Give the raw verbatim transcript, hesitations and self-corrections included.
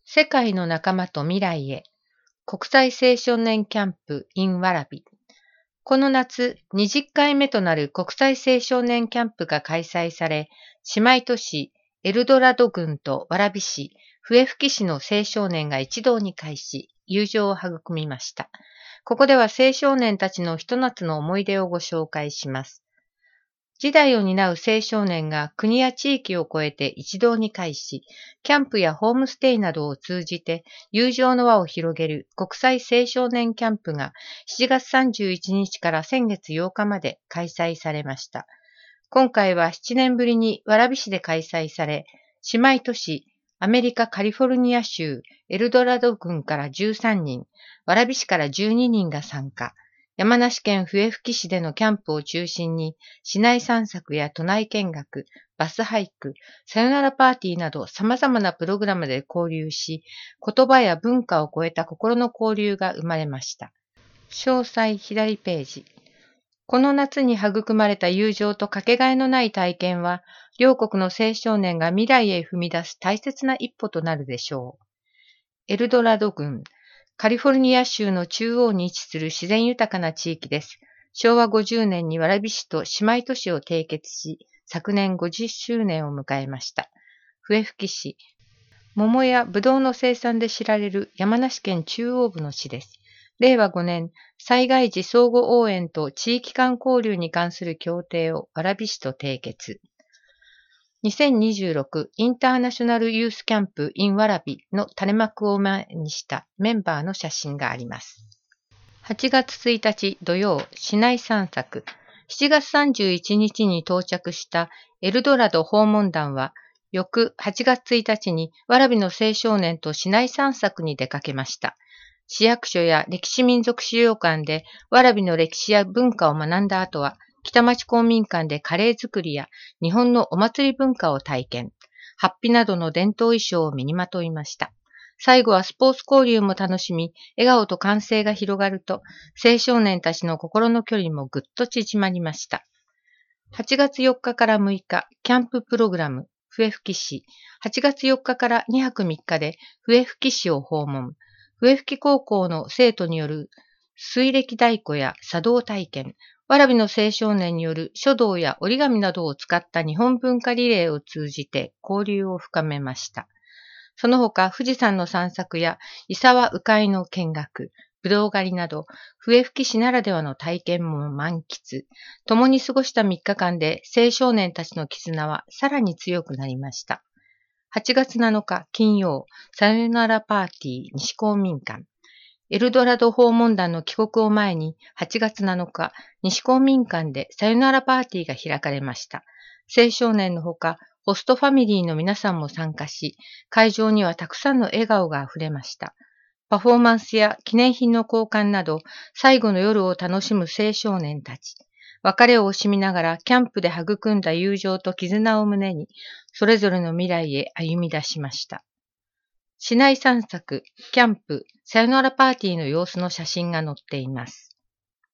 世界の仲間と未来へ国際青少年キャンプ in 蕨。この夏にじゅっかいめとなる国際青少年キャンプが開催され、姉妹都市エルドラド郡と蕨市、笛吹市の青少年が一堂に会し、友情を育みました。ここでは青少年たちのひと夏の思い出をご紹介します。次代を担う青少年が国や地域を超えて一堂に会し、キャンプやホームステイなどを通じて友情の輪を広げる国際青少年キャンプがしちがつさんじゅういちにちから先月ようかまで開催されました。今回はななねんぶりに蕨市で開催され、姉妹都市アメリカカリフォルニア州エルドラド郡からじゅうさんにん、蕨市からじゅうににんが参加。山梨県笛吹市でのキャンプを中心に、市内散策や都内見学、バスハイク、さよならパーティーなど様々なプログラムで交流し、言葉や文化を超えた心の交流が生まれました。詳細左ページ。この夏に育まれた友情とかけがえのない体験は、両国の青少年が未来へ踏み出す大切な一歩となるでしょう。エルドラド郡。カリフォルニア州の中央に位置する自然豊かな地域です。しょうわごじゅうねんに蕨市と姉妹都市を締結し、昨年ごじゅっしゅうねんを迎えました。笛吹市。桃やぶどうの生産で知られる山梨県中央部の市です。れいわごねん、災害時相互応援と地域間交流に関する協定を蕨市と締結。にせんにじゅうろくインターナショナルユースキャンプ in 蕨の種幕を前にしたメンバーの写真があります。はちがつついたち土曜、市内散策。しちがつさんじゅういちにちに到着したエルドラド訪問団は、翌はちがつついたちに蕨の青少年と市内散策に出かけました。市役所や歴史民族資料館で蕨の歴史や文化を学んだ後は、北町公民館でカレー作りや日本のお祭り文化を体験、法被などの伝統衣装を身にまといました。最後はスポーツ交流も楽しみ、笑顔と歓声が広がると、青少年たちの心の距離もぐっと縮まりました。はちがつよっかからむいか、キャンププログラム、笛吹市。はちがつよっかからにはくみっかで笛吹市を訪問。笛吹高校の生徒による水暦太鼓や茶道体験、蕨の青少年による書道や折り紙などを使った日本文化リレーを通じて交流を深めました。その他、富士山の散策や伊沢鵜飼の見学、ぶどう狩りなど、笛吹市ならではの体験も満喫。共に過ごしたみっかかんで青少年たちの絆はさらに強くなりました。はちがつなのか金曜、さよならパーティー西公民館。エルドラド訪問団の帰国を前にはちがつなのか、西公民館でさよならパーティーが開かれました。青少年のほか、ホストファミリーの皆さんも参加し、会場にはたくさんの笑顔があふれました。パフォーマンスや記念品の交換など、最後の夜を楽しむ青少年たち。別れを惜しみながらキャンプで育んだ友情と絆を胸に、それぞれの未来へ歩み出しました。市内散策、キャンプ、さよならパーティーの様子の写真が載っています。